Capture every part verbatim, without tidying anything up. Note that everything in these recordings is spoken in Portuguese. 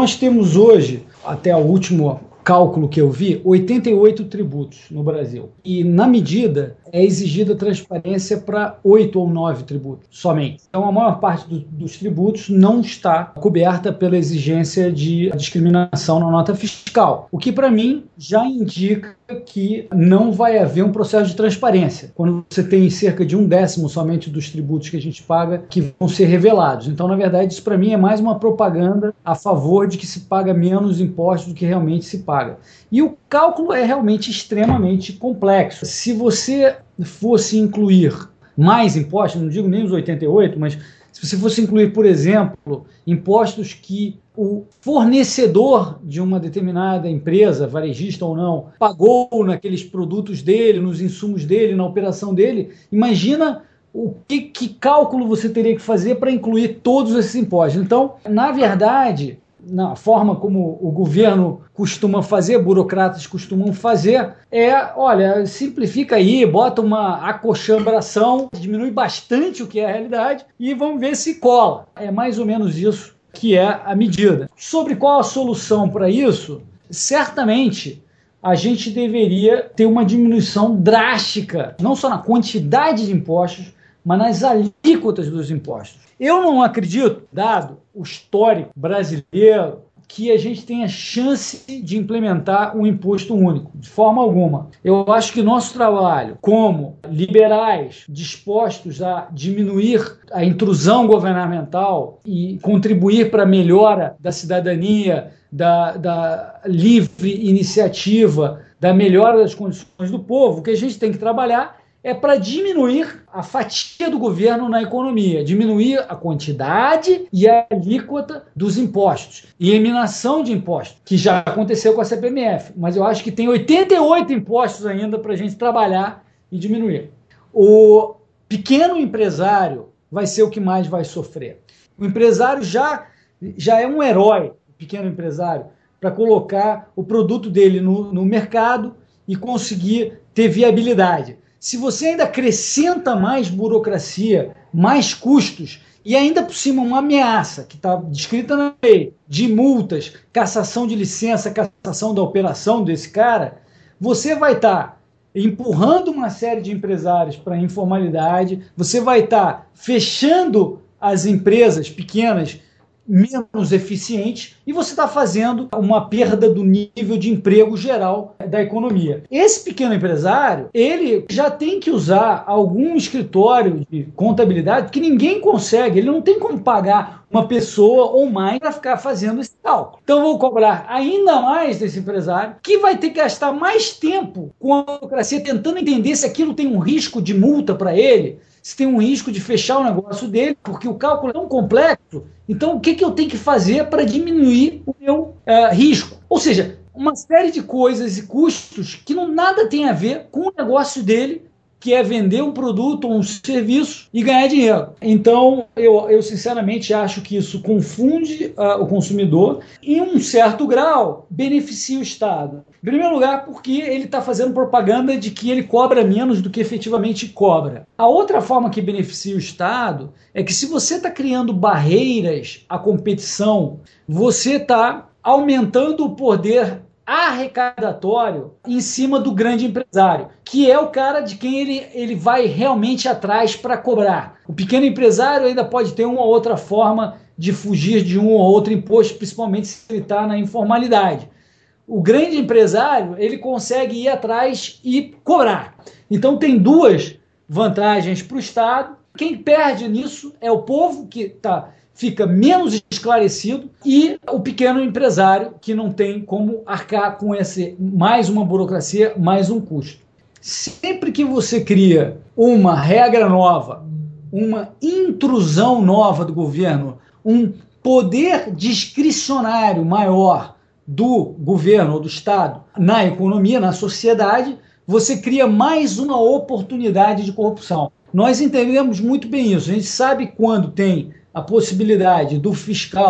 nós temos hoje, até o último cálculo que eu vi, oitenta e oito tributos no Brasil. E, na medida, é exigida transparência para oito ou nove tributos somente. Então, a maior parte do, dos tributos não está coberta pela exigência de discriminação na nota fiscal. O que, para mim, já indica que não vai haver um processo de transparência, quando você tem cerca de um décimo somente dos tributos que a gente paga que vão ser revelados. Então, na verdade, isso para mim é mais uma propaganda a favor de que se paga menos impostos do que realmente se paga. E o cálculo é realmente extremamente complexo. Se você fosse incluir mais impostos, não digo nem os oitenta e oito, mas se você fosse incluir, por exemplo, impostos que o fornecedor de uma determinada empresa, varejista ou não, pagou naqueles produtos dele, nos insumos dele, na operação dele, imagina o que, que cálculo você teria que fazer para incluir todos esses impostos. Então, na verdade, na forma como o governo costuma fazer, burocratas costumam fazer, é, olha, simplifica aí, bota uma acochambração, diminui bastante o que é a realidade e vamos ver se cola. É mais ou menos isso que é a medida. Sobre qual a solução para isso, certamente a gente deveria ter uma diminuição drástica, não só na quantidade de impostos, mas nas alíquotas dos impostos. Eu não acredito, dado o histórico brasileiro, que a gente tenha chance de implementar um imposto único, de forma alguma. Eu acho que nosso trabalho, como liberais dispostos a diminuir a intrusão governamental e contribuir para a melhora da cidadania, da, da livre iniciativa, da melhora das condições do povo, o que a gente tem que trabalhar é para diminuir a fatia do governo na economia, diminuir a quantidade e a alíquota dos impostos, eliminação de impostos, que já aconteceu com a C P M F, mas eu acho que tem oitenta e oito impostos ainda para a gente trabalhar e diminuir. O pequeno empresário vai ser o que mais vai sofrer. O empresário já, já é um herói, o pequeno empresário, para colocar o produto dele no, no mercado e conseguir ter viabilidade. Se você ainda acrescenta mais burocracia, mais custos e ainda por cima uma ameaça que está descrita na lei de multas, cassação de licença, cassação da operação desse cara, você vai estar tá empurrando uma série de empresários para a informalidade, você vai estar tá fechando as empresas pequenas menos eficientes e você está fazendo uma perda do nível de emprego geral da economia. Esse pequeno empresário, ele já tem que usar algum escritório de contabilidade que ninguém consegue, ele não tem como pagar uma pessoa ou mais para ficar fazendo esse cálculo. Então eu vou cobrar ainda mais desse empresário, que vai ter que gastar mais tempo com a burocracia tentando entender se aquilo tem um risco de multa para ele, se tem um risco de fechar o negócio dele, porque o cálculo é tão complexo. Então, o que, que eu tenho que fazer para diminuir o meu uh, risco? Ou seja, uma série de coisas e custos que não nada tem a ver com o negócio dele, que é vender um produto ou um serviço e ganhar dinheiro. Então, eu, eu sinceramente acho que isso confunde uh, o consumidor e, em um certo grau, beneficia o Estado. Em primeiro lugar, porque ele está fazendo propaganda de que ele cobra menos do que efetivamente cobra. A outra forma que beneficia o Estado é que, se você está criando barreiras à competição, você está aumentando o poder arrecadatório em cima do grande empresário, que é o cara de quem ele, ele vai realmente atrás para cobrar. O pequeno empresário ainda pode ter uma ou outra forma de fugir de um ou outro imposto, principalmente se ele está na informalidade. O grande empresário, ele consegue ir atrás e cobrar. Então tem duas vantagens para o Estado. Quem perde nisso é o povo, que está fica menos esclarecido, e o pequeno empresário, que não tem como arcar com esse, mais uma burocracia, mais um custo. Sempre que você cria uma regra nova, uma intrusão nova do governo, um poder discricionário maior do governo ou do Estado na economia, na sociedade, você cria mais uma oportunidade de corrupção. Nós entendemos muito bem isso. A gente sabe quando tem a possibilidade do fiscal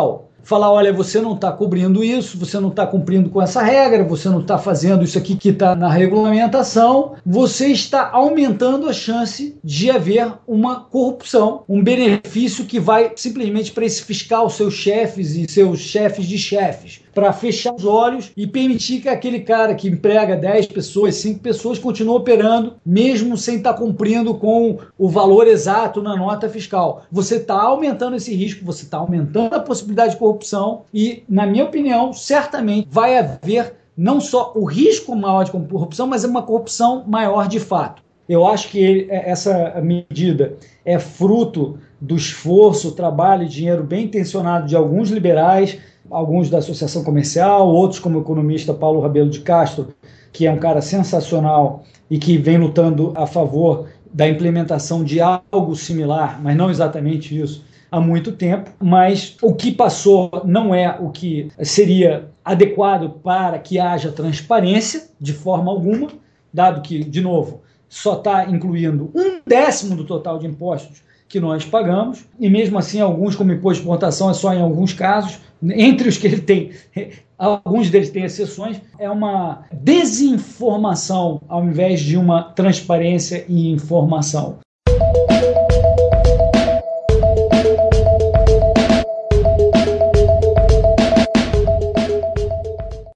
falar, olha, você não está cobrindo isso, você não está cumprindo com essa regra, você não está fazendo isso aqui que está na regulamentação, você está aumentando a chance de haver uma corrupção, um benefício que vai simplesmente para esse fiscal, seus chefes e seus chefes de chefes, para fechar os olhos e permitir que aquele cara que emprega dez pessoas, cinco pessoas, continue operando, mesmo sem estar cumprindo com o valor exato na nota fiscal. Você está aumentando esse risco, você está aumentando a possibilidade de corrupção e, na minha opinião, certamente vai haver não só o risco maior de corrupção, mas uma corrupção maior de fato. Eu acho que essa medida é fruto do esforço, trabalho e dinheiro bem intencionado de alguns liberais, alguns da Associação Comercial, outros como o economista Paulo Rabelo de Castro, que é um cara sensacional e que vem lutando a favor da implementação de algo similar, mas não exatamente isso, há muito tempo. Mas o que passou não é o que seria adequado para que haja transparência de forma alguma, dado que, de novo, só está incluindo um décimo do total de impostos que nós pagamos, e mesmo assim alguns, como imposto de importação, é só em alguns casos, entre os que ele tem, alguns deles têm exceções, é uma desinformação ao invés de uma transparência e informação.